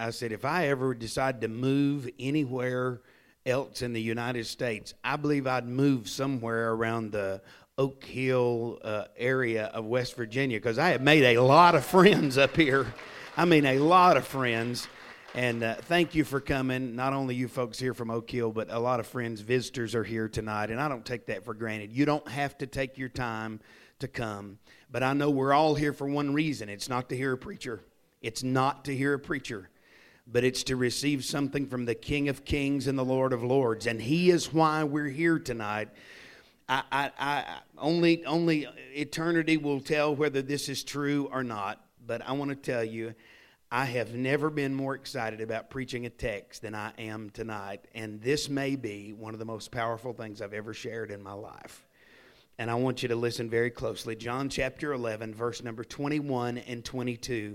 I said, if I ever decide to move anywhere else in the United States, I believe I'd move somewhere around the Oak Hill area of West Virginia, because I have made a lot of friends up here. I mean, a lot of friends. And thank you for coming. Not only you folks here from Oak Hill, but a lot of friends, visitors are here tonight, and I don't take that for granted. You don't have to take your time to come, but I know we're all here for one reason. It's not to hear a preacher. It's not to hear a preacher, but it's to receive something from the King of Kings and the Lord of Lords, and He is why we're here tonight. Only eternity will tell whether this is true or not, but I want to tell you, I have never been more excited about preaching a text than I am tonight, and this may be one of the most powerful things I've ever shared in my life. And I want you to listen very closely. John chapter 11, verse number 21 and 22.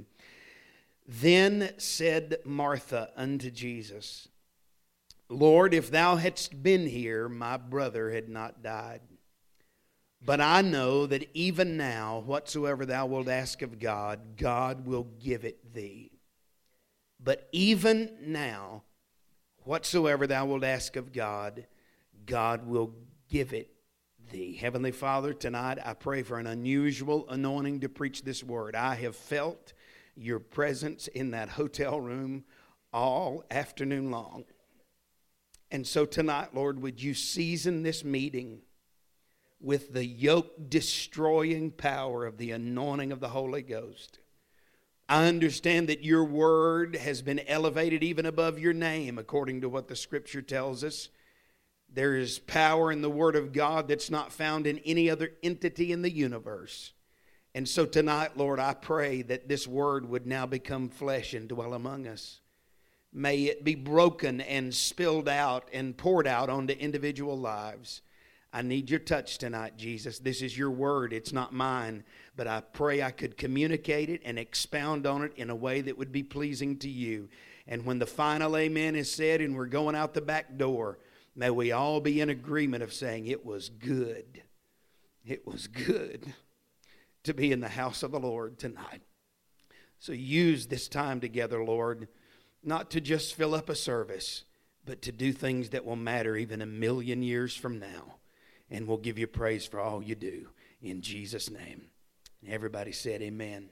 Then said Martha unto Jesus, Lord, if thou hadst been here, my brother had not died. But I know that even now, whatsoever thou wilt ask of God, God will give it thee. But even now, whatsoever thou wilt ask of God, God will give it thee. Heavenly Father, tonight I pray for an unusual anointing to preach this word. I have felt your presence in that hotel room all afternoon long. And so tonight, Lord, would you season this meeting with the yoke-destroying power of the anointing of the Holy Ghost. I understand that your word has been elevated even above your name, according to what the Scripture tells us. There is power in the Word of God that's not found in any other entity in the universe. And so tonight, Lord, I pray that this word would now become flesh and dwell among us. May it be broken and spilled out and poured out onto individual lives. I need your touch tonight, Jesus. This is your word. It's not mine. But I pray I could communicate it and expound on it in a way that would be pleasing to you. And when the final amen is said and we're going out the back door, may we all be in agreement of saying it was good. It was good to be in the house of the Lord tonight. So use this time together, Lord, not to just fill up a service, but to do things that will matter even 1,000,000 years from now. And we'll give you praise for all you do. In Jesus' name. Everybody said amen.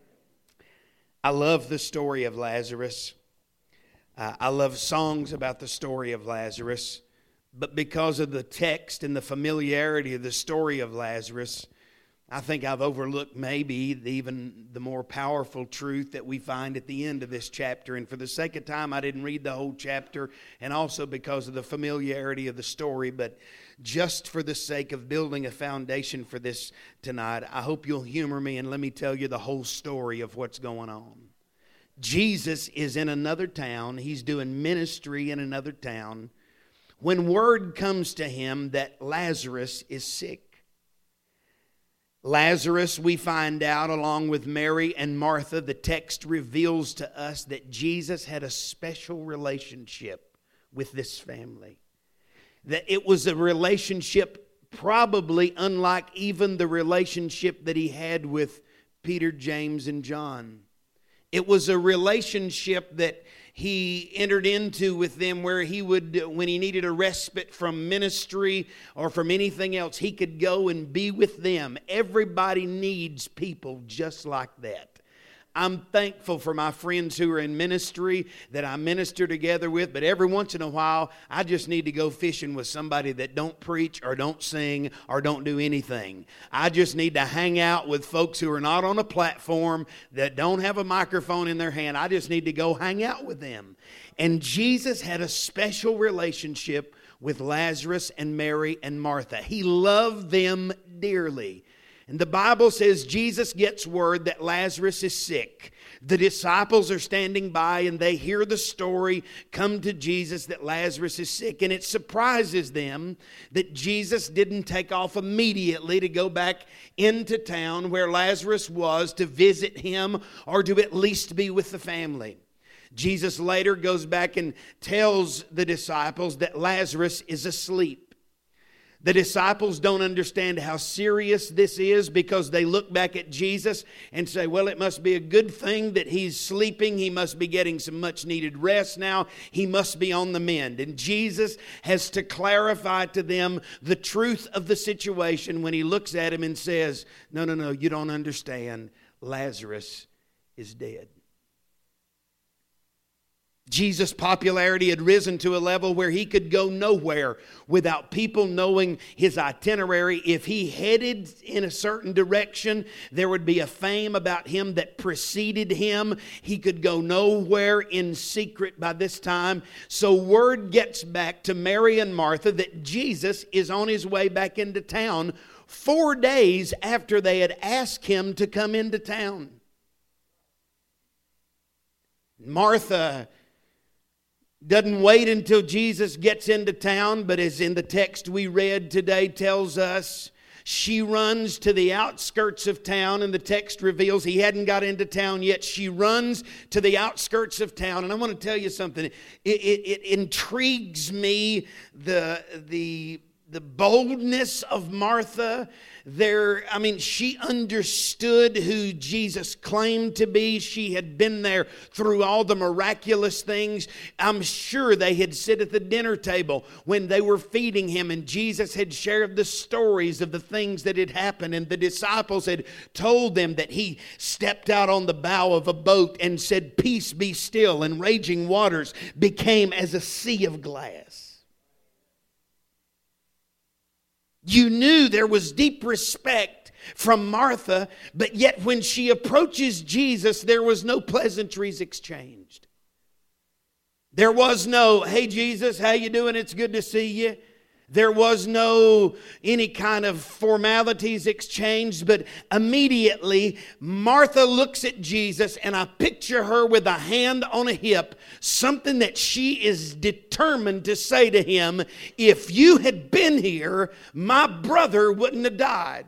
I love the story of Lazarus. I love songs about the story of Lazarus. But because of the text and the familiarity of the story of Lazarus, I think I've overlooked maybe even the more powerful truth that we find at the end of this chapter. And for the sake of time, I didn't read the whole chapter, and also because of the familiarity of the story. But just for the sake of building a foundation for this tonight, I hope you'll humor me and let me tell you the whole story of what's going on. Jesus is in another town. He's doing ministry in another town when word comes to him that Lazarus is sick. Lazarus, we find out, along with Mary and Martha, the text reveals to us that Jesus had a special relationship with this family. That it was a relationship probably unlike even the relationship that he had with Peter, James, and John. It was a relationship that he entered into with them where he would, when he needed a respite from ministry or from anything else, he could go and be with them. Everybody needs people just like that. I'm thankful for my friends who are in ministry that I minister together with, but every once in a while, I just need to go fishing with somebody that don't preach or don't sing or don't do anything. I just need to hang out with folks who are not on a platform, that don't have a microphone in their hand. I just need to go hang out with them. And Jesus had a special relationship with Lazarus and Mary and Martha. He loved them dearly. And the Bible says Jesus gets word that Lazarus is sick. The disciples are standing by and they hear the story come to Jesus that Lazarus is sick. And it surprises them that Jesus didn't take off immediately to go back into town where Lazarus was to visit him or to at least be with the family. Jesus later goes back and tells the disciples that Lazarus is asleep. The disciples don't understand how serious this is because they look back at Jesus and say, well, it must be a good thing that he's sleeping. He must be getting some much needed rest now. He must be on the mend. And Jesus has to clarify to them the truth of the situation when he looks at him and says, no, you don't understand. Lazarus is dead. Jesus' popularity had risen to a level where he could go nowhere without people knowing his itinerary. If he headed in a certain direction, there would be a fame about him that preceded him. He could go nowhere in secret by this time. So word gets back to Mary and Martha that Jesus is on his way back into town 4 days after they had asked him to come into town. Martha doesn't wait until Jesus gets into town, but as in the text we read today tells us, she runs to the outskirts of town, and the text reveals he hadn't got into town yet. She runs to the outskirts of town, and I want to tell you something. It intrigues me, the boldness of Martha. She understood who Jesus claimed to be. She had been there through all the miraculous things. I'm sure they had sit at the dinner table when they were feeding him, and Jesus had shared the stories of the things that had happened, and the disciples had told them that he stepped out on the bow of a boat and said, "Peace, be still," and raging waters became as a sea of glass. You knew there was deep respect from Martha, but yet when she approaches Jesus, there was no pleasantries exchanged. There was no, "Hey Jesus, how you doing? It's good to see you." There was no any kind of formalities exchanged, but immediately Martha looks at Jesus, and I picture her with a hand on a hip, something that she is determined to say to him, "If you had been here, my brother wouldn't have died."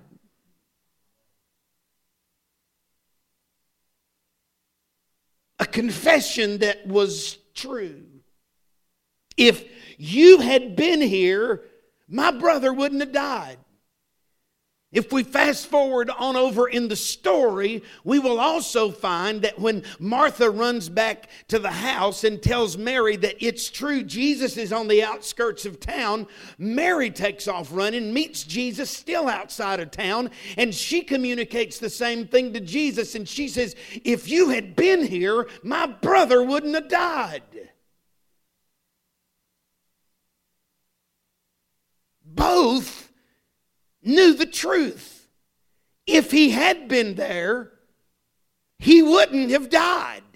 A confession that was true. If you had been here, my brother wouldn't have died. If we fast forward on over in the story, we will also find that when Martha runs back to the house and tells Mary that it's true, Jesus is on the outskirts of town, Mary takes off running, meets Jesus still outside of town, and she communicates the same thing to Jesus, and she says, "If you had been here, my brother wouldn't have died." Both knew the truth. If he had been there, he wouldn't have died.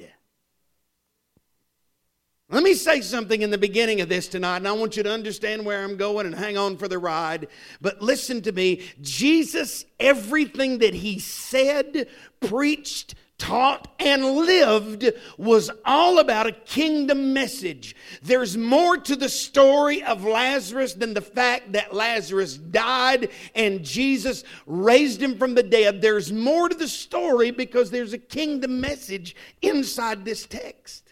Let me say something in the beginning of this tonight, and I want you to understand where I'm going and hang on for the ride. But listen to me. Jesus, everything that he said, preached, taught, and lived was all about a kingdom message. There's more to the story of Lazarus than the fact that Lazarus died and Jesus raised him from the dead. There's more to the story because there's a kingdom message inside this text.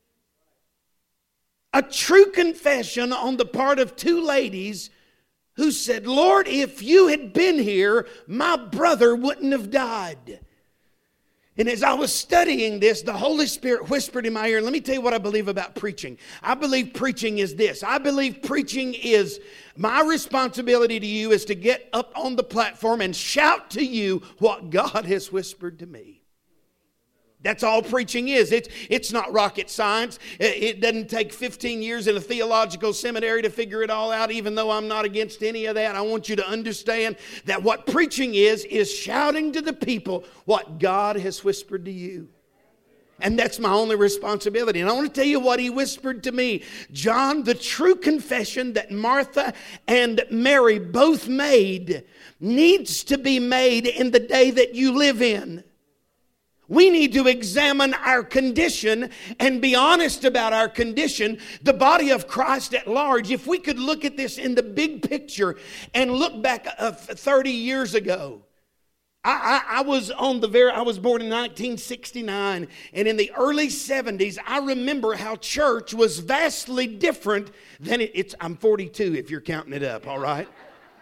A true confession on the part of two ladies who said, "Lord, if you had been here, my brother wouldn't have died." And as I was studying this, the Holy Spirit whispered in my ear, let me tell you what I believe about preaching. I believe preaching is this. I believe preaching is, my responsibility to you is to get up on the platform and shout to you what God has whispered to me. That's all preaching is. It's not rocket science. It doesn't take 15 years in a theological seminary to figure it all out, even though I'm not against any of that. I want you to understand that what preaching is shouting to the people what God has whispered to you. And that's my only responsibility. And I want to tell you what he whispered to me. John, the true confession that Martha and Mary both made needs to be made in the day that you live in. We need to examine our condition and be honest about our condition, the body of Christ at large. If we could look at this in the big picture and look back 30 years ago. I was born in 1969, and in the early 70s, I remember how church was vastly different than I'm 42 if you're counting it up, all right?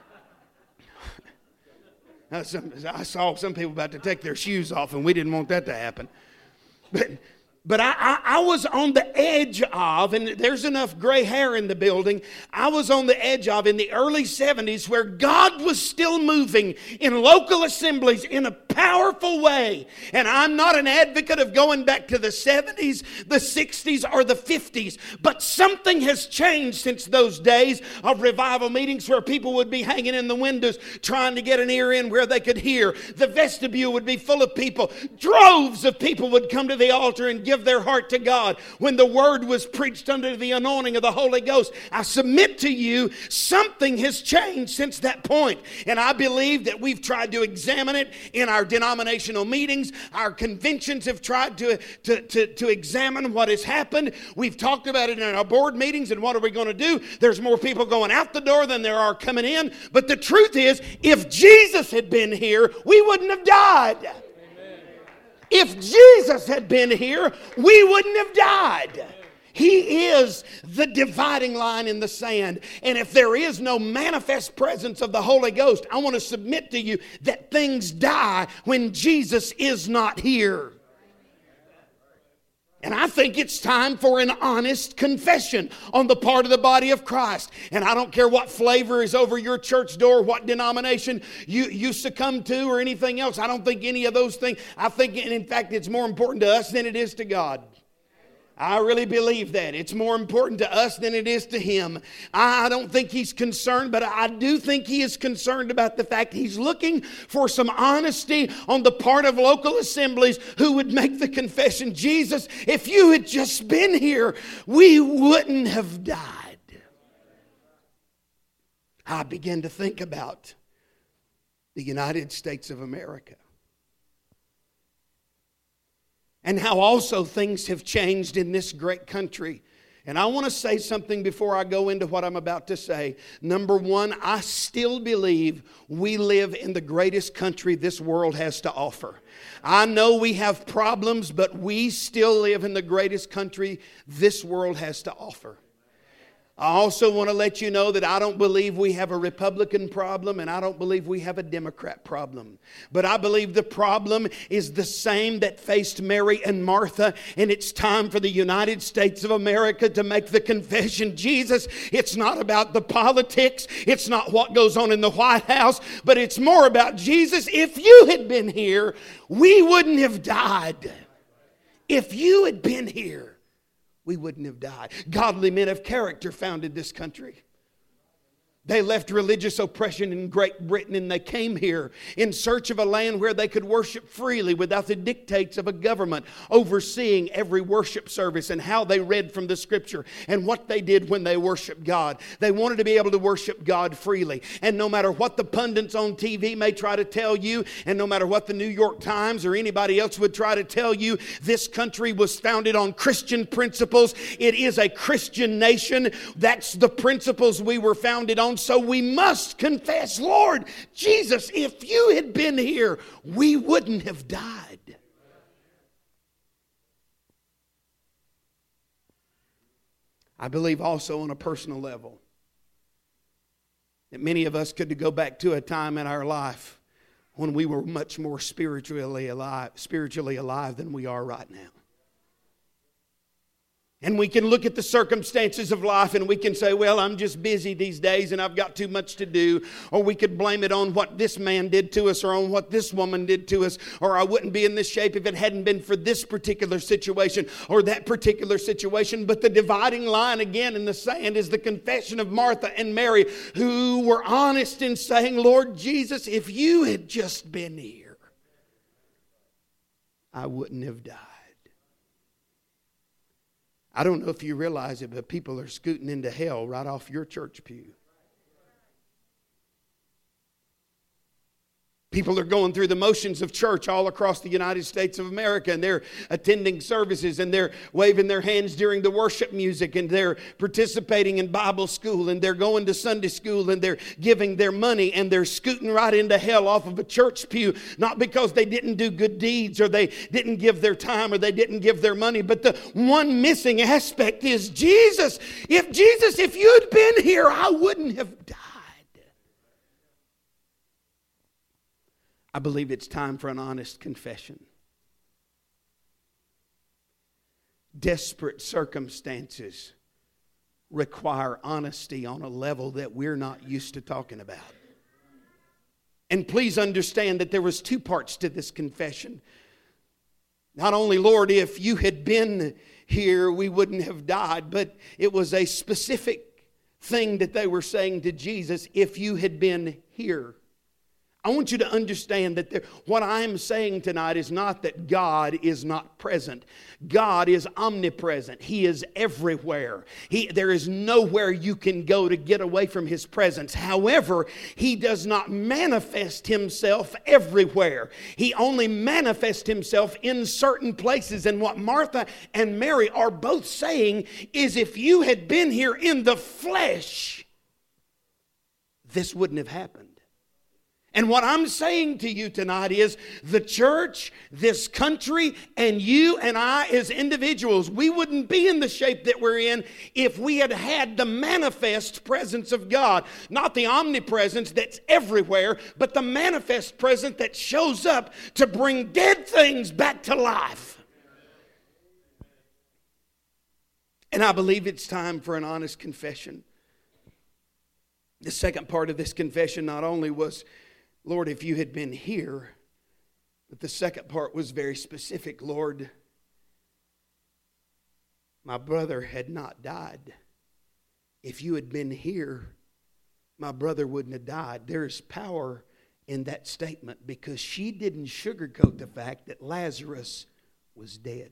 I saw some people about to take their shoes off, and we didn't want that to happen. But I was on the edge of, and there's enough gray hair in the building, I was on the edge of in the early 70s where God was still moving in local assemblies in a powerful way. And I'm not an advocate of going back to the 70s, the 60s, or the 50s. But something has changed since those days of revival meetings where people would be hanging in the windows trying to get an ear in where they could hear. The vestibule would be full of people. Droves of people would come to the altar and give their heart to God when the word was preached under the anointing of the Holy Ghost. I submit to you, something has changed since that point. And I believe that we've tried to examine it in our denominational meetings. Our conventions have tried to examine what has happened. We've talked about it in our board meetings, and what are we going to do? There's more people going out the door than there are coming in. But the truth is, if Jesus had been here, we wouldn't have died. If Jesus had been here, we wouldn't have died. He is the dividing line in the sand. And if there is no manifest presence of the Holy Ghost, I want to submit to you that things die when Jesus is not here. And I think it's time for an honest confession on the part of the body of Christ. And I don't care what flavor is over your church door, what denomination you succumb to or anything else. I don't think any of those things. I think, and in fact, it's more important to us than it is to God. I really believe that. It's more important to us than it is to Him. I don't think He's concerned, but I do think He is concerned about the fact He's looking for some honesty on the part of local assemblies who would make the confession, Jesus, if you had just been here, we wouldn't have died. I began to think about the United States of America. And how also things have changed in this great country. And I want to say something before I go into what I'm about to say. Number one, I still believe we live in the greatest country this world has to offer. I know we have problems, but we still live in the greatest country this world has to offer. I also want to let you know that I don't believe we have a Republican problem, and I don't believe we have a Democrat problem. But I believe the problem is the same that faced Mary and Martha, and it's time for the United States of America to make the confession, Jesus, it's not about the politics, it's not what goes on in the White House, but it's more about Jesus. If you had been here, we wouldn't have died. If you had been here, we wouldn't have died. Godly men of character founded this country. They left religious oppression in Great Britain and they came here in search of a land where they could worship freely without the dictates of a government overseeing every worship service and how they read from the Scripture and what they did when they worshiped God. They wanted to be able to worship God freely. And no matter what the pundits on TV may try to tell you, and no matter what the New York Times or anybody else would try to tell you, this country was founded on Christian principles. It is a Christian nation. That's the principles we were founded on. So we must confess, Lord Jesus, if you had been here, we wouldn't have died. I believe also on a personal level that many of us could go back to a time in our life when we were much more spiritually alive than we are right now. And we can look at the circumstances of life and we can say, well, I'm just busy these days and I've got too much to do. Or we could blame it on what this man did to us or on what this woman did to us. Or I wouldn't be in this shape if it hadn't been for this particular situation or that particular situation. But the dividing line again in the sand is the confession of Martha and Mary, who were honest in saying, Lord Jesus, if you had just been here, I wouldn't have died. I don't know if you realize it, but people are scooting into hell right off your church pew. People are going through the motions of church all across the United States of America, and they're attending services, and they're waving their hands during the worship music, and they're participating in Bible school, and they're going to Sunday school, and they're giving their money, and they're scooting right into hell off of a church pew, not because they didn't do good deeds, or they didn't give their time, or they didn't give their money, but the one missing aspect is Jesus. If you'd been here, I wouldn't have died. I believe it's time for an honest confession. Desperate circumstances require honesty on a level that we're not used to talking about. And please understand that there was two parts to this confession. Not only, Lord, if you had been here, we wouldn't have died, but it was a specific thing that they were saying to Jesus, if you had been here. I want you to understand that what I'm saying tonight is not that God is not present. God is omnipresent. He is everywhere. There is nowhere you can go to get away from His presence. However, He does not manifest Himself everywhere. He only manifests Himself in certain places. And what Martha and Mary are both saying is, if you had been here in the flesh, this wouldn't have happened. And what I'm saying to you tonight is the church, this country, and you and I as individuals, we wouldn't be in the shape that we're in if we had had the manifest presence of God. Not the omnipresence that's everywhere, but the manifest presence that shows up to bring dead things back to life. And I believe it's time for an honest confession. The second part of this confession not only was, Lord, if you had been here, but the second part was very specific. Lord, my brother had not died. If you had been here, my brother wouldn't have died. There's power in that statement because she didn't sugarcoat the fact that Lazarus was dead.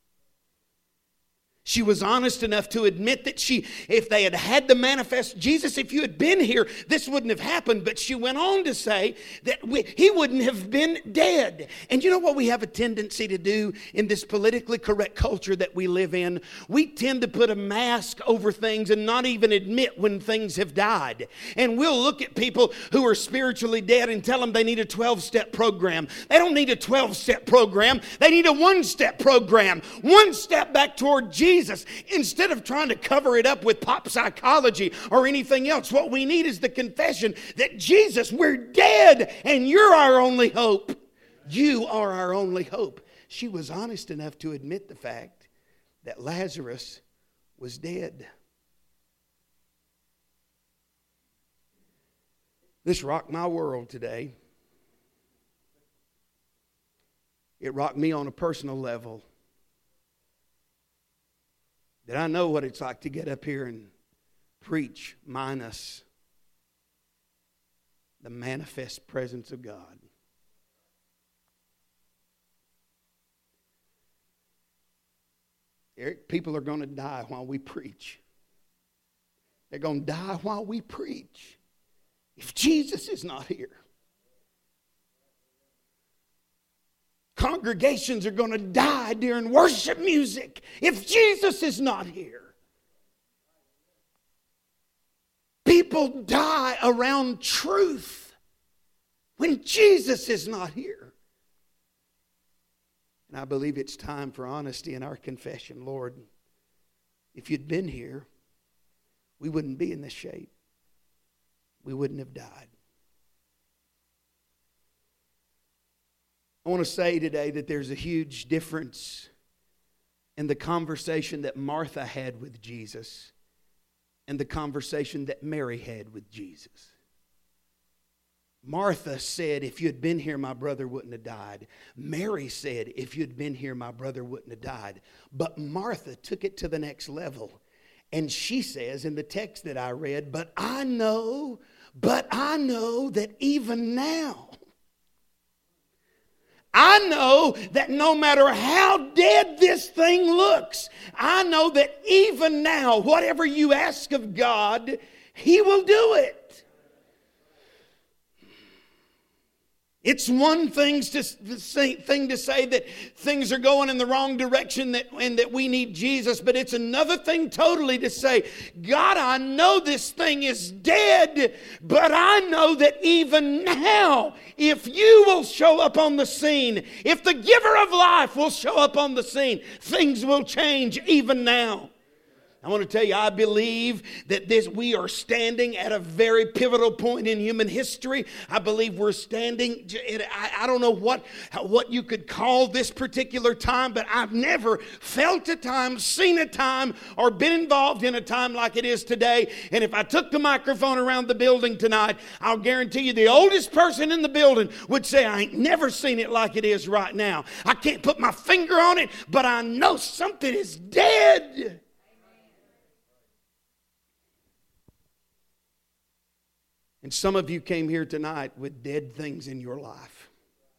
She was honest enough to admit that if they had had the manifest, Jesus, if you had been here, this wouldn't have happened. But she went on to say that he wouldn't have been dead. And you know what we have a tendency to do in this politically correct culture that we live in? We tend to put a mask over things and not even admit when things have died. And we'll look at people who are spiritually dead and tell them they need a 12-step program. They don't need a 12-step program. They need a one-step program. One step back toward Jesus. Instead of trying to cover it up with pop psychology or anything else, what we need is the confession that Jesus, we're dead and you're our only hope. You are our only hope. She was honest enough to admit the fact that Lazarus was dead. This rocked my world today. It rocked me on a personal level. That I know what it's like to get up here and preach minus the manifest presence of God. Eric, people are going to die while we preach. They're going to die while we preach. If Jesus is not here. Congregations are going to die during worship music if Jesus is not here. People die around truth when Jesus is not here. And I believe it's time for honesty in our confession. Lord, if you'd been here, we wouldn't be in this shape. We wouldn't have died. I want to say today that there's a huge difference in the conversation that Martha had with Jesus and the conversation that Mary had with Jesus. Martha said, if you had been here, my brother wouldn't have died. Mary said, if you had been here, my brother wouldn't have died. But Martha took it to the next level. And she says in the text that I read, but I know that even now, I know that no matter how dead this thing looks, I know that even now, whatever you ask of God, He will do it. It's one thing to say that things are going in the wrong direction and that we need Jesus, but it's another thing totally to say, God, I know this thing is dead, but I know that even now, if you will show up on the scene, if the giver of life will show up on the scene, things will change even now. I want to tell you, I believe that we are standing at a very pivotal point in human history. I believe we're standing, I don't know what you could call this particular time, but I've never felt a time, seen a time, or been involved in a time like it is today. And if I took the microphone around the building tonight, I'll guarantee you the oldest person in the building would say, I ain't never seen it like it is right now. I can't put my finger on it, but I know something is dead. And some of you came here tonight with dead things in your life.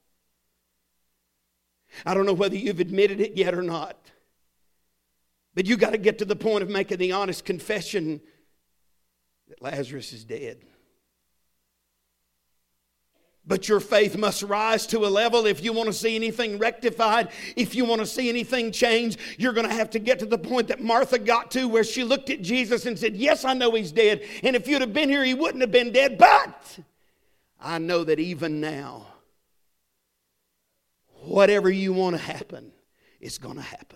I don't know whether you've admitted it yet or not, but you got to get to the point of making the honest confession that Lazarus is dead. But your faith must rise to a level. If you want to see anything rectified, if you want to see anything change, you're going to have to get to the point that Martha got to, where she looked at Jesus and said, yes, I know he's dead. And if you'd have been here, he wouldn't have been dead. But I know that even now, whatever you want to happen, it's going to happen.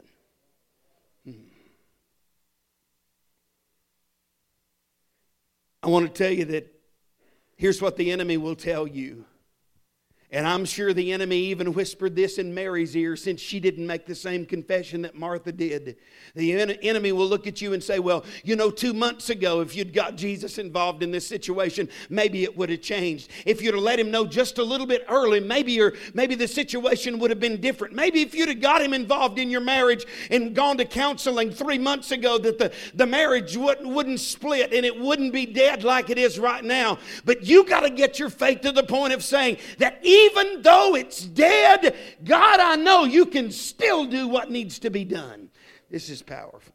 I want to tell you that here's what the enemy will tell you. And I'm sure the enemy even whispered this in Mary's ear, since she didn't make the same confession that Martha did. The enemy will look at you and say, well, 2 months ago, if you'd got Jesus involved in this situation, maybe it would have changed. If you'd have let him know just a little bit early, maybe the situation would have been different. Maybe if you'd have got him involved in your marriage and gone to counseling 3 months ago, that the marriage wouldn't split and it wouldn't be dead like it is right now. But you got to get your faith to the point of saying that even though it's dead, God, I know you can still do what needs to be done. This is powerful.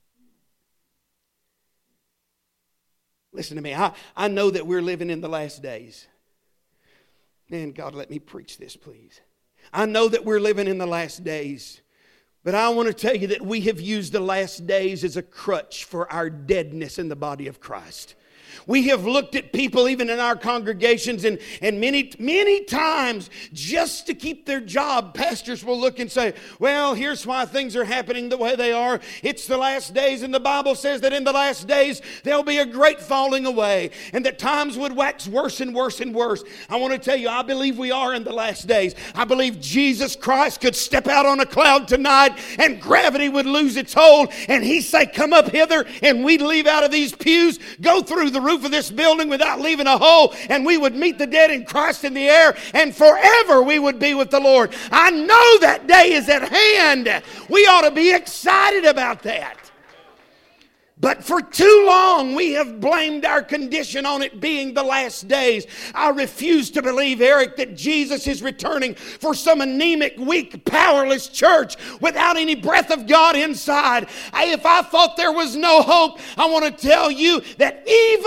Listen to me. I know that we're living in the last days. Man, God, let me preach this, please. I know that we're living in the last days. But I want to tell you that we have used the last days as a crutch for our deadness in the body of Christ. We have looked at people even in our congregations and many times just to keep their job, pastors will look and say, well, here's why things are happening the way they are. It's the last days, and the Bible says that in the last days there'll be a great falling away and that times would wax worse and worse and worse. I want to tell you, I believe we are in the last days. I believe Jesus Christ could step out on a cloud tonight and gravity would lose its hold and he'd say, come up hither, and we'd leave out of these pews, go through the roof of this building without leaving a hole, and we would meet the dead in Christ in the air, and forever we would be with the Lord. I know that day is at hand. We ought to be excited about that. But for too long, we have blamed our condition on it being the last days. I refuse to believe, Eric, that Jesus is returning for some anemic, weak, powerless church without any breath of God inside. If I thought there was no hope, I want to tell you that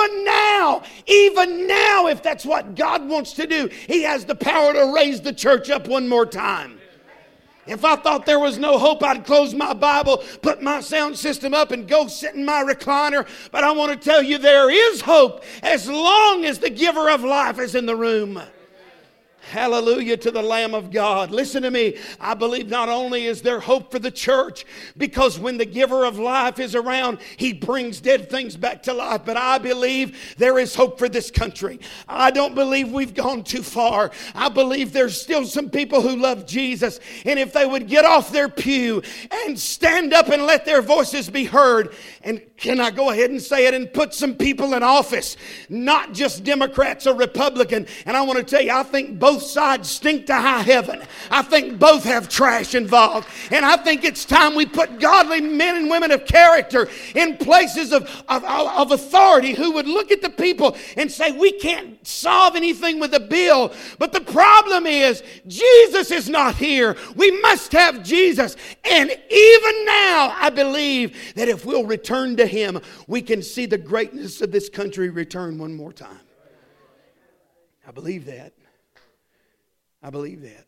even now, if that's what God wants to do, He has the power to raise the church up one more time. If I thought there was no hope, I'd close my Bible, put my sound system up, and go sit in my recliner. But I want to tell you there is hope as long as the giver of life is in the room. Hallelujah to the Lamb of God. Listen to me. I believe not only is there hope for the church, because when the giver of life is around, he brings dead things back to life, but I believe there is hope for this country. I don't believe we've gone too far. I believe there's still some people who love Jesus, and if they would get off their pew and stand up and let their voices be heard, and can I go ahead and say it, and put some people in office, not just Democrats or Republican. And I want to tell you, I think both sides stink to high heaven. I think both have trash involved. And I think it's time we put godly men and women of character in places of authority who would look at the people and say, we can't solve anything with a bill, but the problem is Jesus is not here. We must have Jesus. And even now, I believe that if we'll return to Him, we can see the greatness of this country return one more time. I believe that. I believe that.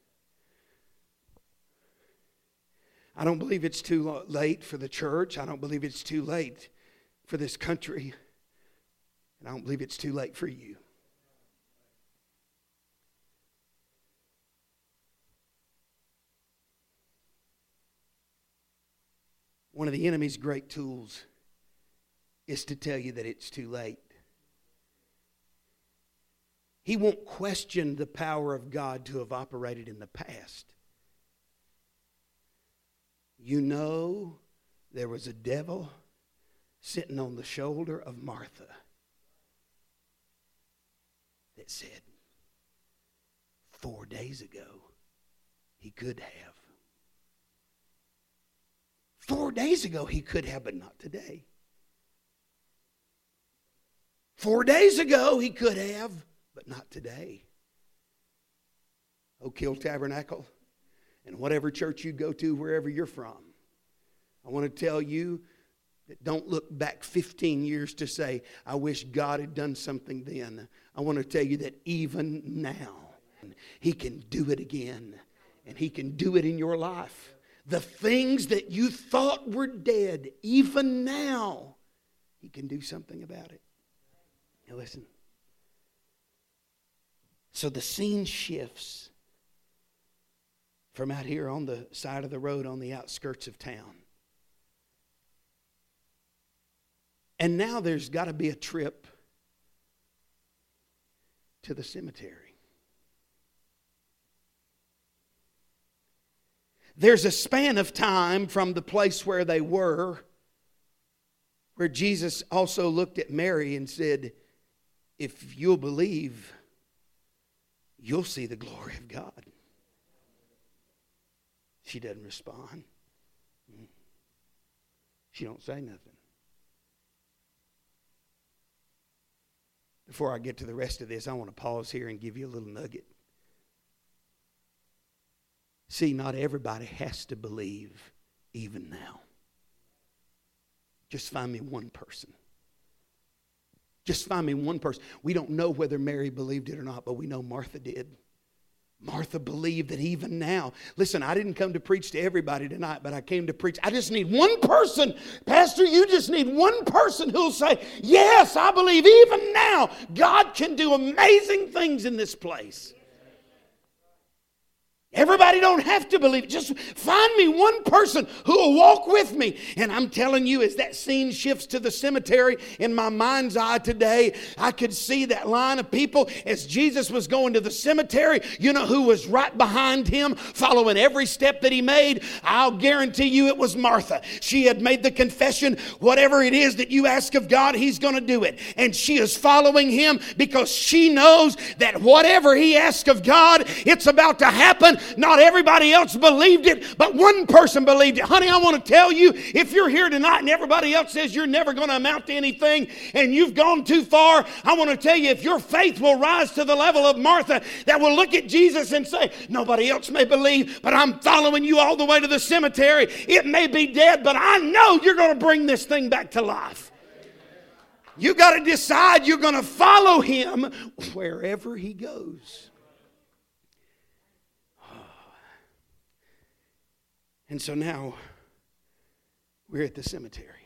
I don't believe it's too late for the church. I don't believe it's too late for this country. And I don't believe it's too late for you. One of the enemy's great tools is to tell you that it's too late. He won't question the power of God to have operated in the past. You know, there was a devil sitting on the shoulder of Martha that said, 4 days ago, he could have. 4 days ago, he could have, but not today. 4 days ago, he could have, but not today. Oak Hill Tabernacle, and whatever church you go to, wherever you're from, I want to tell you that don't look back 15 years to say, I wish God had done something then. I want to tell you that even now, He can do it again, and He can do it in your life. The things that you thought were dead, even now, He can do something about it. Now listen. So the scene shifts from out here on the side of the road on the outskirts of town. And now there's got to be a trip to the cemetery. There's a span of time from the place where they were, where Jesus also looked at Mary and said, if you'll believe, you'll see the glory of God. She doesn't respond. She don't say nothing. Before I get to the rest of this, I want to pause here and give you a little nugget. See, not everybody has to believe even now. Just find me one person. Just find me one person. We don't know whether Mary believed it or not, but we know Martha did. Martha believed that even now. Listen, I didn't come to preach to everybody tonight, but I came to preach. I just need one person. Pastor, you just need one person who'll say, yes, I believe even now God can do amazing things in this place. Everybody don't have to believe it. Just find me one person who will walk with me. And I'm telling you, as that scene shifts to the cemetery in my mind's eye today, I could see that line of people as Jesus was going to the cemetery. You know who was right behind him, following every step that he made? I'll guarantee you it was Martha. She had made the confession, whatever it is that you ask of God, He's going to do it. And she is following him because she knows that whatever he asks of God, it's about to happen. Not everybody else believed it, but one person believed it. Honey, I want to tell you, if you're here tonight and everybody else says you're never going to amount to anything and you've gone too far, I want to tell you, if your faith will rise to the level of Martha, that will look at Jesus and say, nobody else may believe, but I'm following you all the way to the cemetery. It may be dead, but I know you're going to bring this thing back to life. You got to decide you're going to follow him wherever he goes. And so now we're at the cemetery.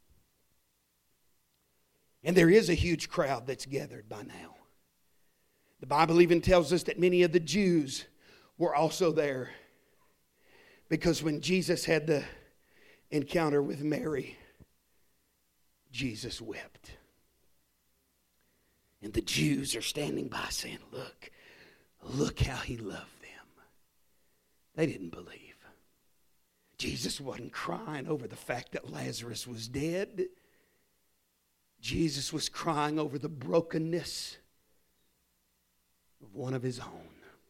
And there is a huge crowd that's gathered by now. The Bible even tells us that many of the Jews were also there. Because when Jesus had the encounter with Mary, Jesus wept. And the Jews are standing by saying, look how he loved them. They didn't believe. Jesus wasn't crying over the fact that Lazarus was dead. Jesus was crying over the brokenness of one of his own.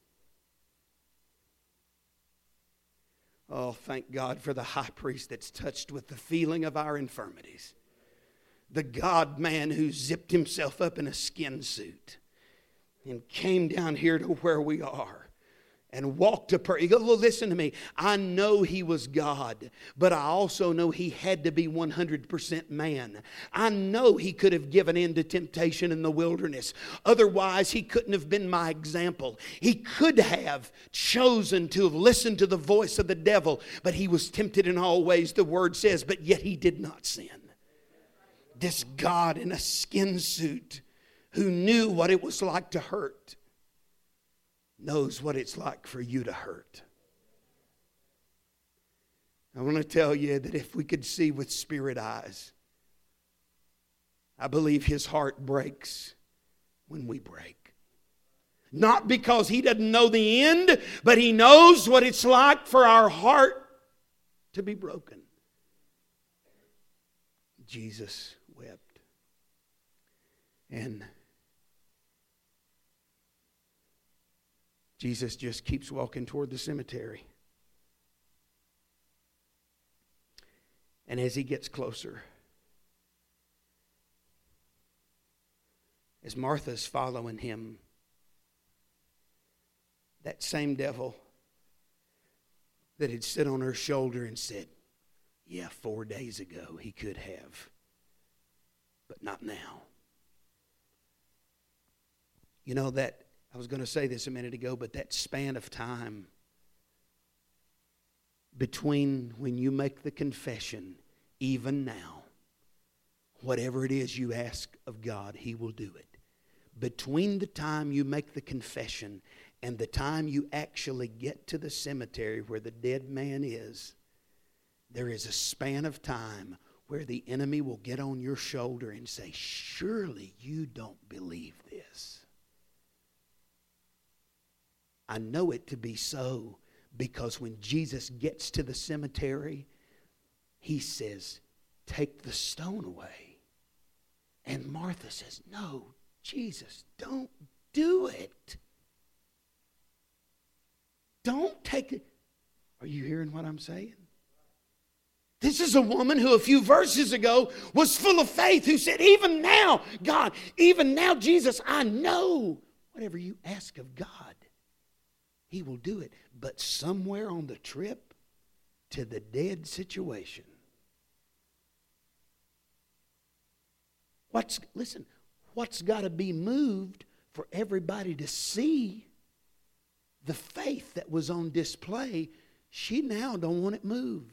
Oh, thank God for the high priest that's touched with the feeling of our infirmities. The God-man who zipped himself up in a skin suit and came down here to where we are. And walked to prayer. Listen to me. I know he was God, but I also know he had to be 100% man. I know he could have given in to temptation in the wilderness. Otherwise, he couldn't have been my example. He could have chosen to have listened to the voice of the devil, but he was tempted in all ways, the word says, but yet he did not sin. This God in a skin suit who knew what it was like to hurt knows what it's like for you to hurt. I want to tell you that if we could see with spirit eyes, I believe His heart breaks when we break. Not because He doesn't know the end, but He knows what it's like for our heart to be broken. Jesus wept. And Jesus just keeps walking toward the cemetery. And as He gets closer, as Martha's following Him, that same devil that had sit on her shoulder and said, yeah, 4 days ago he could have, but not now. You know that, I was going to say this a minute ago, but that span of time between when you make the confession, even now, whatever it is you ask of God, He will do it. Between the time you make the confession and the time you actually get to the cemetery where the dead man is, there is a span of time where the enemy will get on your shoulder and say, surely you don't believe this. I know it to be so because when Jesus gets to the cemetery, He says, take the stone away. And Martha says, no, Jesus, don't do it. Don't take it. Are you hearing what I'm saying? This is a woman who a few verses ago was full of faith, who said, even now, God, even now, Jesus, I know whatever you ask of God, He will do it. But somewhere on the trip to the dead situation, what's got to be moved for everybody to see the faith that was on display? She now don't want it moved.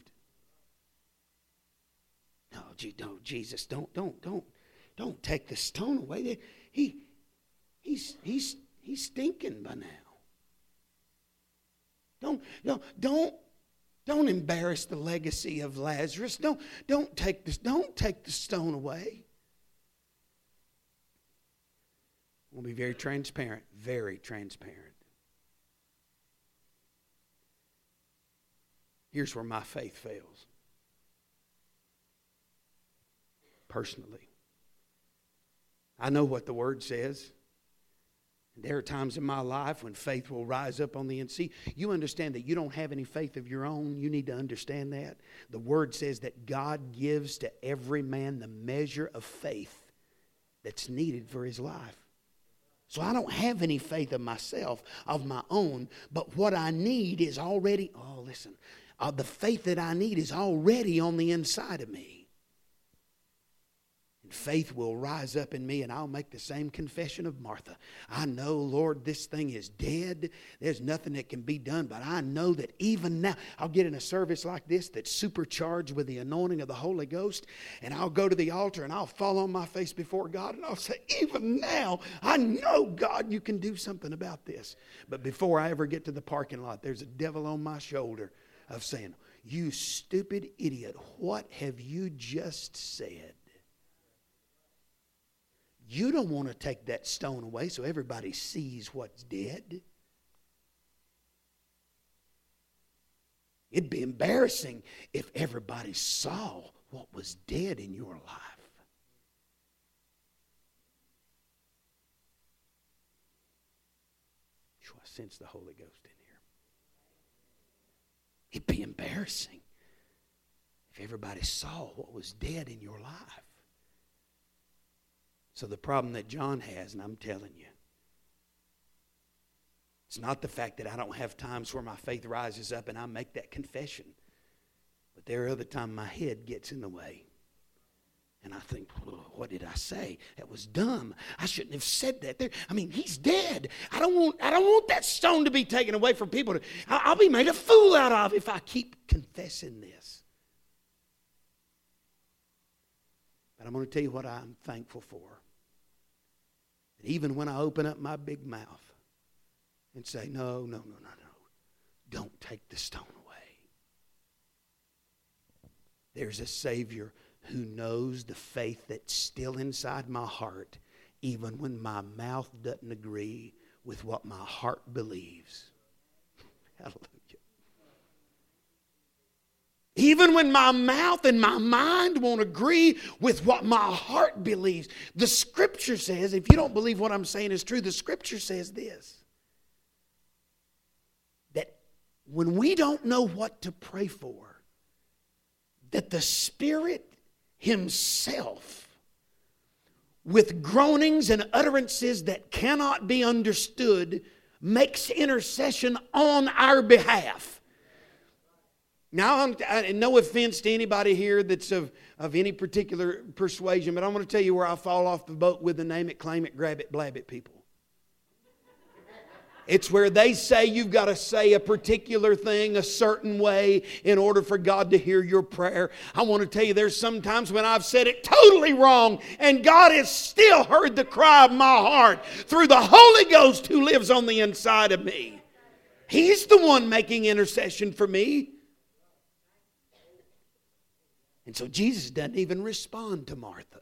No, Jesus, don't take the stone away. He's stinking by now. Don't embarrass the legacy of Lazarus. Don't take the stone away. We'll be very transparent, very transparent. Here's where my faith fails. Personally, I know what the Word says. There are times in my life when faith will rise up on the inside. You understand that you don't have any faith of your own. You need to understand that. The Word says that God gives to every man the measure of faith that's needed for his life. So I don't have any faith of myself, of my own, but what I need is already, the faith that I need is already on the inside of me. Faith will rise up in me and I'll make the same confession of Martha. I know, Lord, this thing is dead. There's nothing that can be done, but I know that even now, I'll get in a service like this that's supercharged with the anointing of the Holy Ghost, and I'll go to the altar and I'll fall on my face before God and I'll say, even now, I know, God, you can do something about this. But before I ever get to the parking lot, there's a devil on my shoulder of saying, you stupid idiot, what have you just said? You don't want to take that stone away so everybody sees what's dead. It'd be embarrassing if everybody saw what was dead in your life. I sense the Holy Ghost in here. It'd be embarrassing if everybody saw what was dead in your life. So the problem that John has, and I'm telling you, it's not the fact that I don't have times where my faith rises up and I make that confession. But there are other times my head gets in the way. And I think, what did I say? That was dumb. I shouldn't have said that. He's dead. I don't want that stone to be taken away from people. I'll be made a fool out of if I keep confessing this. But I'm going to tell you what I'm thankful for. That even when I open up my big mouth and say, no, don't take the stone away. There's a Savior who knows the faith that's still inside my heart, even when my mouth doesn't agree with what my heart believes. Hallelujah. Even when my mouth and my mind won't agree with what my heart believes. The Scripture says, if you don't believe what I'm saying is true, the Scripture says this. That when we don't know what to pray for, that the Spirit Himself, with groanings and utterances that cannot be understood, makes intercession on our behalf. Now, no offense to anybody here that's of any particular persuasion, but I'm going to tell you where I fall off the boat with the name it, claim it, grab it, blab it people. It's where they say you've got to say a particular thing a certain way in order for God to hear your prayer. I want to tell you there's sometimes when I've said it totally wrong and God has still heard the cry of my heart through the Holy Ghost who lives on the inside of me. He's the one making intercession for me. And so Jesus doesn't even respond to Martha.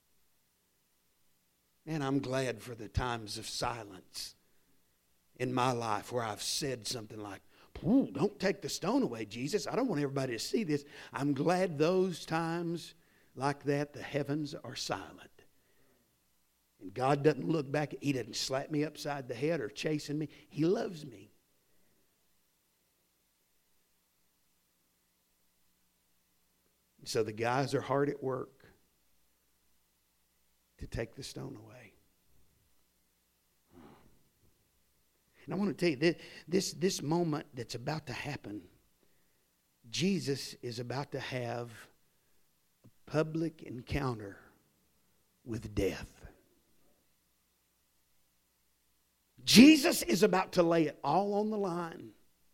And I'm glad for the times of silence in my life where I've said something like, don't take the stone away, Jesus. I don't want everybody to see this. I'm glad those times like that, the heavens are silent. And God doesn't look back. He doesn't slap me upside the head or chasing me. He loves me. So the guys are hard at work to take the stone away. And I want to tell you, this moment that's about to happen, Jesus is about to have a public encounter with death. Jesus is about to lay it all on the line.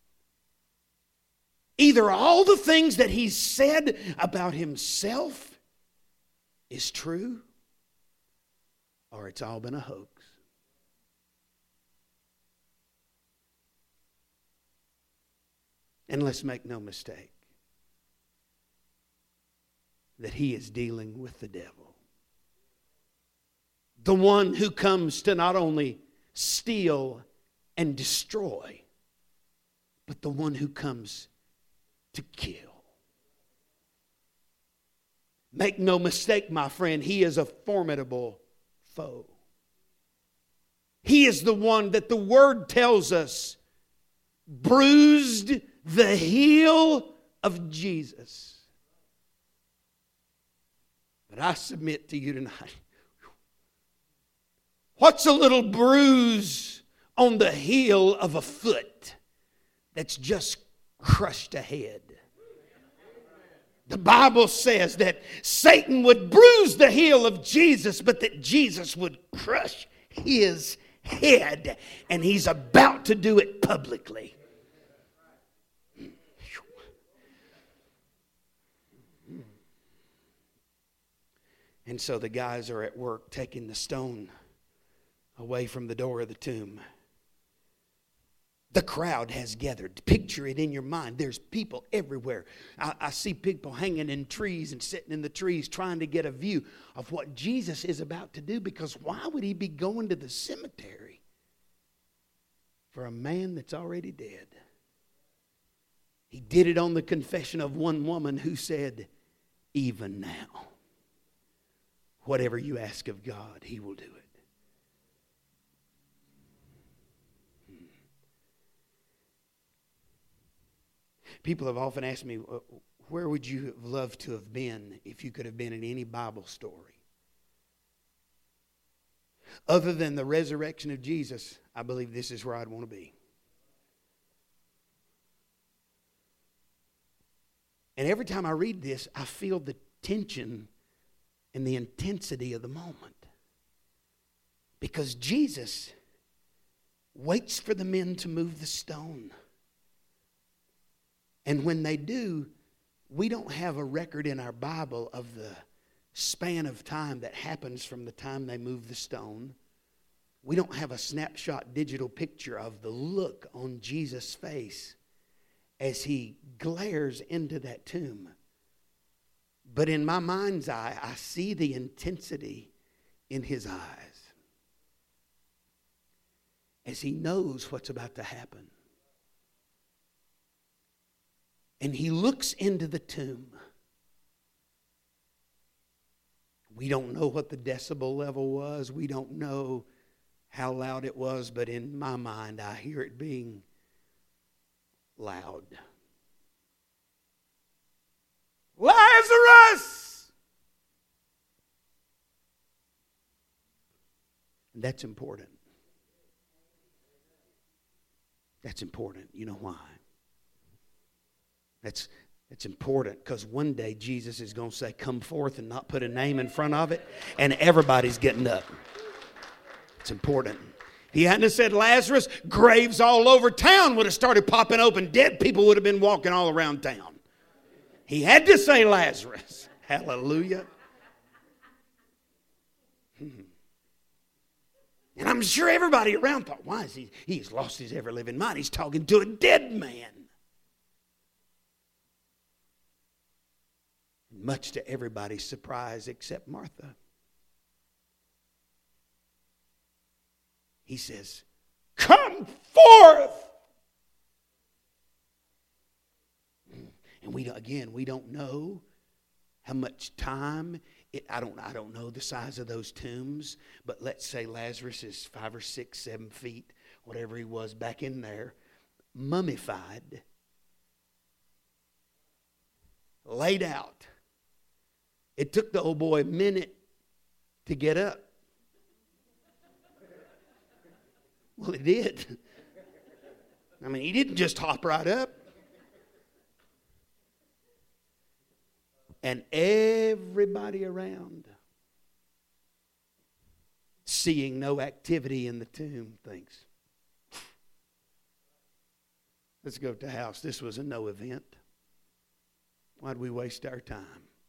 Either all the things that He said about Himself is true, or it's all been a hoax. And let's make no mistake that He is dealing with the devil. The one who comes to not only steal and destroy, but the one who comes to kill. Make no mistake, my friend, he is a formidable foe. He is the one that the Word tells us bruised the heel of Jesus. But I submit to you tonight, what's a little bruise on the heel of a foot that's just crushed ahead? The Bible says that Satan would bruise the heel of Jesus, but that Jesus would crush his head. And He's about to do it publicly. And so the guys are at work taking the stone away from the door of the tomb. The crowd has gathered. Picture it in your mind. There's people everywhere. I see people hanging in trees and sitting in the trees trying to get a view of what Jesus is about to do, because why would He be going to the cemetery for a man that's already dead? He did it on the confession of one woman who said, even now, whatever you ask of God, He will do it. People have often asked me, where would you have loved to have been if you could have been in any Bible story? Other than the resurrection of Jesus, I believe this is where I'd want to be. And every time I read this, I feel the tension and the intensity of the moment. Because Jesus waits for the men to move the stone. And when they do, we don't have a record in our Bible of the span of time that happens from the time they move the stone. We don't have a snapshot digital picture of the look on Jesus' face as He glares into that tomb. But in my mind's eye, I see the intensity in his eyes as he knows what's about to happen. And he looks into the tomb. We don't know what the decibel level was. We don't know how loud it was, but in my mind, I hear it being loud. Lazarus! And that's important. That's important. You know why? That's important because one day Jesus is going to say, come forth, and not put a name in front of it, and everybody's getting up. It's important. He hadn't have said Lazarus, graves all over town would have started popping open. Dead people would have been walking all around town. He had to say Lazarus. Hallelujah. And I'm sure everybody around thought, why is he's lost his ever-living mind. He's talking to a dead man. Much to everybody's surprise except Martha. He says, come forth. And we don't know how much time. I don't know the size of those tombs, but let's say Lazarus is 5 or 6, 7 feet, whatever he was back in there, mummified, laid out. It took the old boy a minute to get up. Well, it did. I mean, he didn't just hop right up. And everybody around, seeing no activity in the tomb, thinks, let's go to the house. This was a no event. Why'd we waste our time?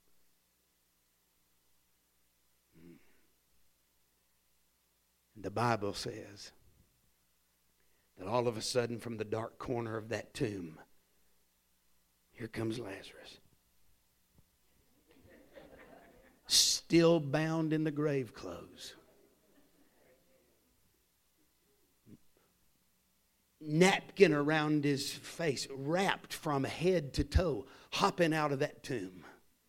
The Bible says that all of a sudden from the dark corner of that tomb, here comes Lazarus. Still bound in the grave clothes. Napkin around his face, wrapped from head to toe, hopping out of that tomb.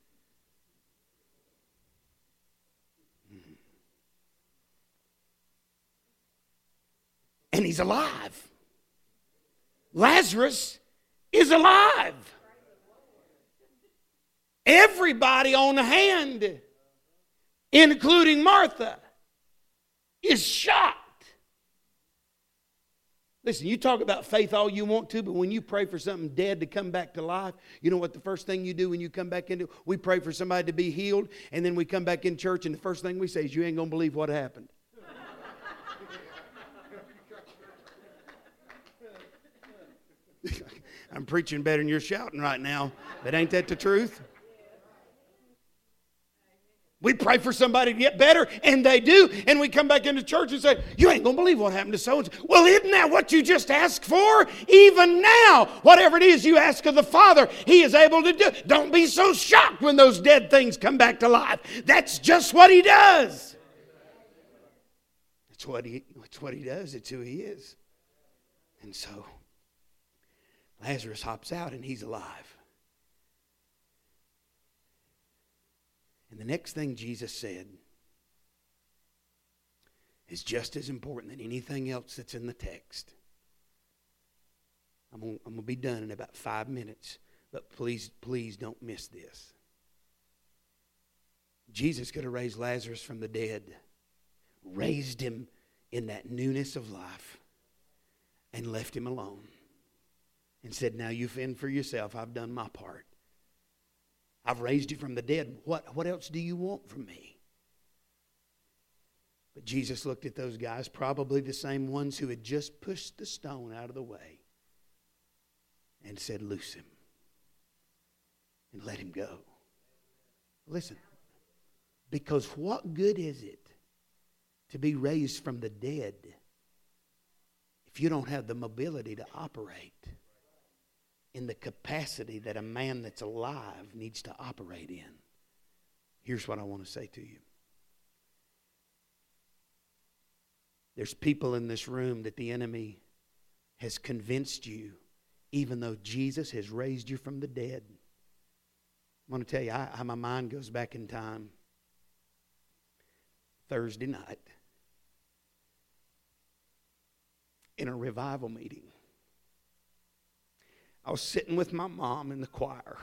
And he's alive. Lazarus is alive. Everybody on hand, including Martha, is shocked. Listen, you talk about faith all you want to, but when you pray for something dead to come back to life, you know what the first thing you do when you come back into? We pray for somebody to be healed, and then we come back in church, and the first thing we say is, you ain't going to believe what happened. I'm preaching better than you're shouting right now, but ain't that the truth? We pray for somebody to get better, and they do, and we come back into church and say, you ain't going to believe what happened to so-and-so. Well, isn't that what you just asked for? Even now, whatever it is you ask of the Father, He is able to do. Don't be so shocked when those dead things come back to life. That's just what He does. That's what He does. It's who He is. And so Lazarus hops out, and he's alive. And the next thing Jesus said is just as important than anything else that's in the text. I'm going to be done in about 5 minutes, but please don't miss this. Jesus could have raised Lazarus from the dead, raised him in that newness of life, and left him alone. And said, now you fend for yourself. I've done my part. I've raised you from the dead. What else do you want from me? But Jesus looked at those guys, probably the same ones who had just pushed the stone out of the way, and said, loose him and let him go. Listen, because what good is it to be raised from the dead if you don't have the mobility to operate in the capacity that a man that's alive needs to operate in? Here's what I want to say to you. There's people in this room that the enemy has convinced you, even though Jesus has raised you from the dead. I want to tell you how my mind goes back in time. Thursday night, in a revival meeting, I was sitting with my mom in the choir.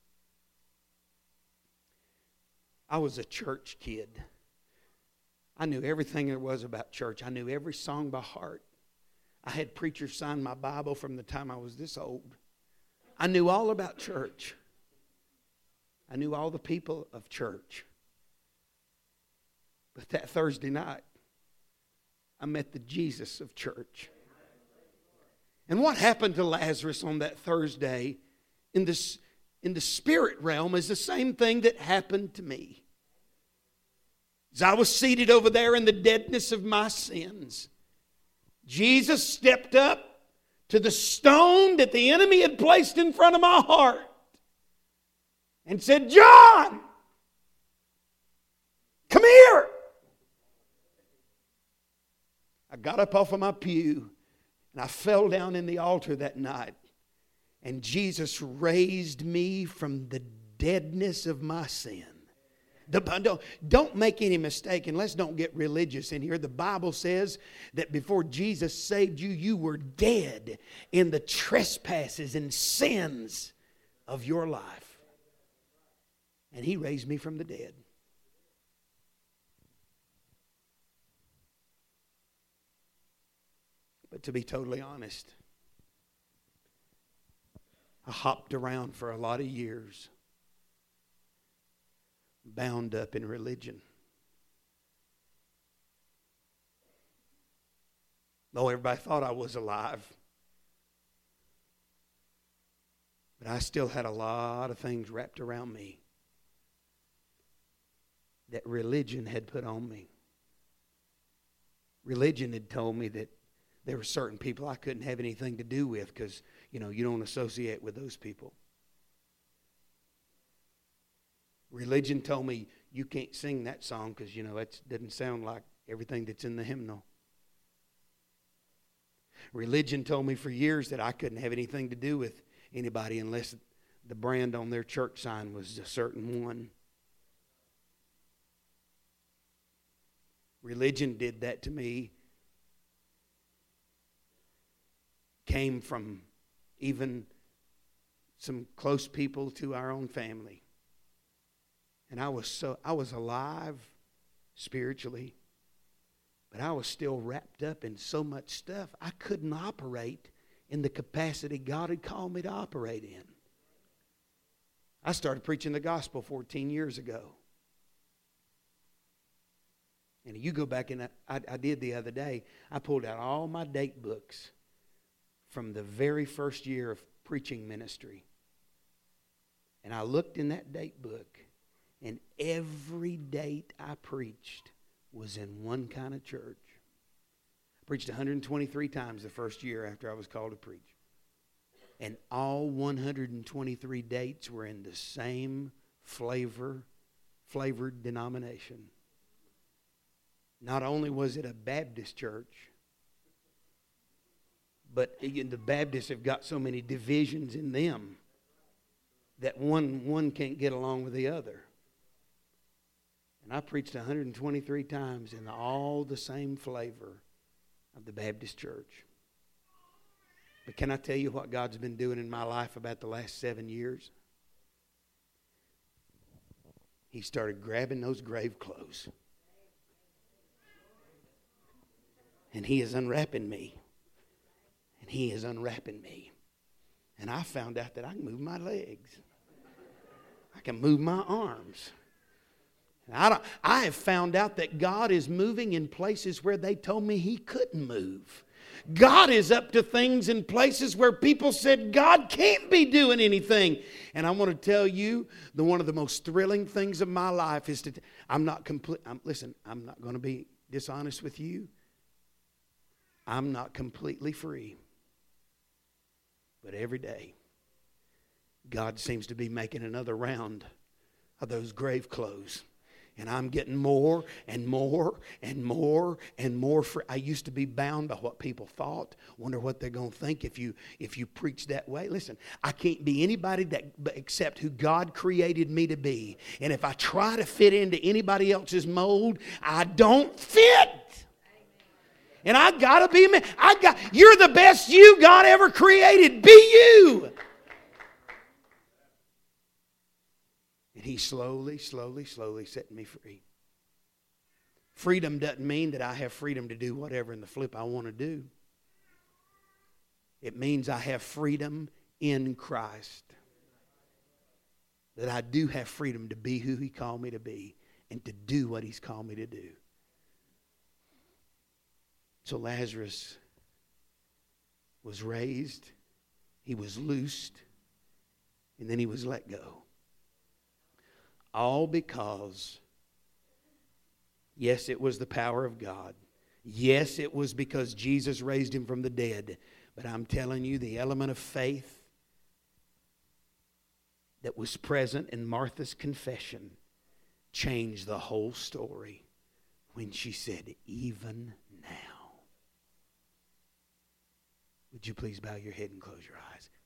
I was a church kid. I knew everything there was about church. I knew every song by heart. I had preachers sign my Bible from the time I was this old. I knew all about church. I knew all the people of church. But that Thursday night, I met the Jesus of church. And what happened to Lazarus on that Thursday in the spirit realm is the same thing that happened to me. As I was seated over there in the deadness of my sins, Jesus stepped up to the stone that the enemy had placed in front of my heart and said, "John, come here." I got up off of my pew and I fell down in the altar that night. And Jesus raised me from the deadness of my sin. Don't make any mistake, and let's don't get religious in here. The Bible says that before Jesus saved you, you were dead in the trespasses and sins of your life. And He raised me from the dead. But to be totally honest, I hopped around for a lot of years, bound up in religion. Though everybody thought I was alive, but I still had a lot of things wrapped around me that religion had put on me. Religion had told me that there were certain people I couldn't have anything to do with because, you don't associate with those people. Religion told me you can't sing that song because, it doesn't sound like everything that's in the hymnal. Religion told me for years that I couldn't have anything to do with anybody unless the brand on their church sign was a certain one. Religion did that to me. Came from even some close people to our own family. And I was alive spiritually, but I was still wrapped up in so much stuff I couldn't operate in the capacity God had called me to operate in. I started preaching the gospel 14 years ago. And you go back, and I did the other day, I pulled out all my date books from the very first year of preaching ministry. And I looked in that date book, and every date I preached was in one kind of church. I preached 123 times the first year after I was called to preach. And all 123 dates were in the same flavored denomination. Not only was it a Baptist church, but the Baptists have got so many divisions in them that one can't get along with the other. And I preached 123 times in all the same flavor of the Baptist church. But can I tell you what God's been doing in my life about the last 7 years? He started grabbing those grave clothes. And He is unwrapping me. And He is unwrapping me. And I found out that I can move my legs. I can move my arms. And I have found out that God is moving in places where they told me He couldn't move. God is up to things in places where people said God can't be doing anything. And I want to tell you, one of the most thrilling things of my life is I'm not going to be dishonest with you. I'm not completely free. But every day, God seems to be making another round of those grave clothes. And I'm getting more and more and more and more free. I used to be bound by what people thought. Wonder what they're going to think if you preach that way. Listen, I can't be anybody except who God created me to be. And if I try to fit into anybody else's mold, I don't fit. And I gotta be me. You're the best you God ever created. Be you. And He slowly set me free. Freedom doesn't mean that I have freedom to do whatever in the flip I want to do. It means I have freedom in Christ. That I do have freedom to be who He called me to be and to do what He's called me to do. So Lazarus was raised, he was loosed, and then he was let go. All because, yes, it was the power of God. Yes, it was because Jesus raised him from the dead. But I'm telling you, the element of faith that was present in Martha's confession changed the whole story when she said, even now. Would you please bow your head and close your eyes?